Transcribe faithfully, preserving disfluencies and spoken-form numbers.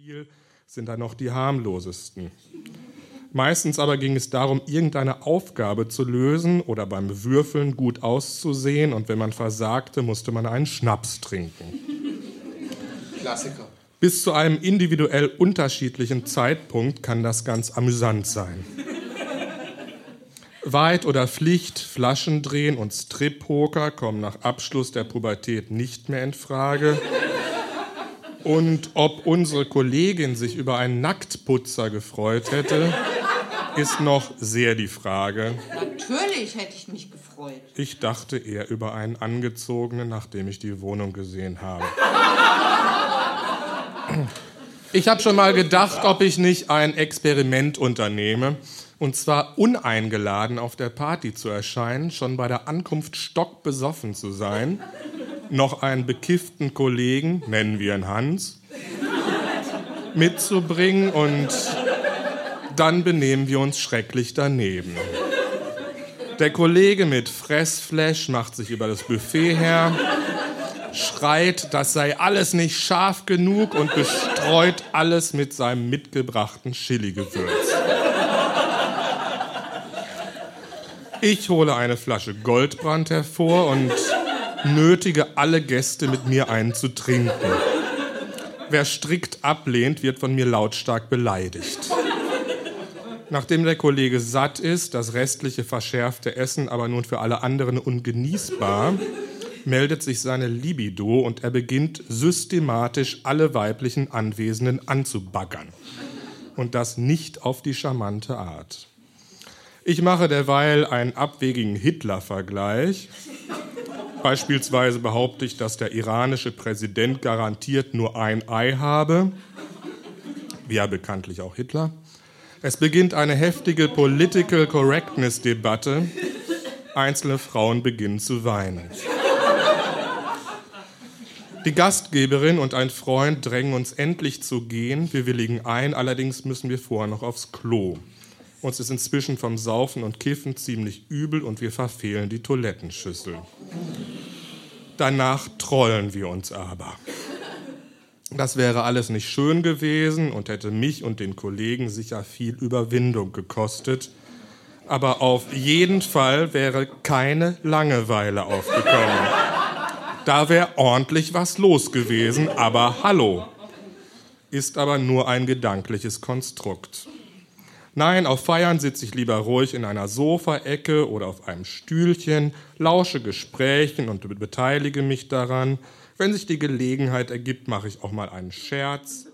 Spiel sind dann noch die harmlosesten. Meistens aber ging es darum, irgendeine Aufgabe zu lösen oder beim Würfeln gut auszusehen, und wenn man versagte, musste man einen Schnaps trinken. Klassiker. Bis zu einem individuell unterschiedlichen Zeitpunkt kann das ganz amüsant sein. Wahrheit oder Pflicht, Flaschendrehen und Strip-Poker kommen nach Abschluss der Pubertät nicht mehr in Frage. Und ob unsere Kollegin sich über einen Nacktputzer gefreut hätte, ist noch sehr die Frage. Natürlich hätte ich mich gefreut. Ich dachte eher über einen Angezogenen, nachdem ich die Wohnung gesehen habe. Ich habe schon mal gedacht, ob ich nicht ein Experiment unternehme, und zwar uneingeladen auf der Party zu erscheinen, schon bei der Ankunft stockbesoffen zu sein, noch einen bekifften Kollegen, nennen wir ihn Hans, mitzubringen, und dann benehmen wir uns schrecklich daneben. Der Kollege mit Fressflash macht sich über das Buffet her, schreit, das sei alles nicht scharf genug, und bestreut alles mit seinem mitgebrachten Chili-Gewürz. Ich hole eine Flasche Goldbrand hervor und nötige alle Gäste, mit mir einen zu trinken. Wer strikt ablehnt, wird von mir lautstark beleidigt. Nachdem der Kollege satt ist, das restliche verschärfte Essen aber nun für alle anderen ungenießbar, meldet sich seine Libido und er beginnt systematisch alle weiblichen Anwesenden anzubaggern. Und das nicht auf die charmante Art. Ich mache derweil einen abwegigen Hitler-Vergleich. Beispielsweise behaupte ich, dass der iranische Präsident garantiert nur ein Ei habe. Wie ja bekanntlich auch Hitler. Es beginnt eine heftige Political Correctness-Debatte. Einzelne Frauen beginnen zu weinen. Die Gastgeberin und ein Freund drängen uns endlich zu gehen. Wir willigen ein, allerdings müssen wir vorher noch aufs Klo. Uns ist inzwischen vom Saufen und Kiffen ziemlich übel und wir verfehlen die Toilettenschüssel. Danach trollen wir uns aber. Das wäre alles nicht schön gewesen und hätte mich und den Kollegen sicher viel Überwindung gekostet. Aber auf jeden Fall wäre keine Langeweile aufgekommen. Da wäre ordentlich was los gewesen, aber hallo. Ist aber nur ein gedankliches Konstrukt. Nein, auf Feiern sitze ich lieber ruhig in einer Sofaecke oder auf einem Stühlchen, lausche Gesprächen und beteilige mich daran. Wenn sich die Gelegenheit ergibt, mache ich auch mal einen Scherz.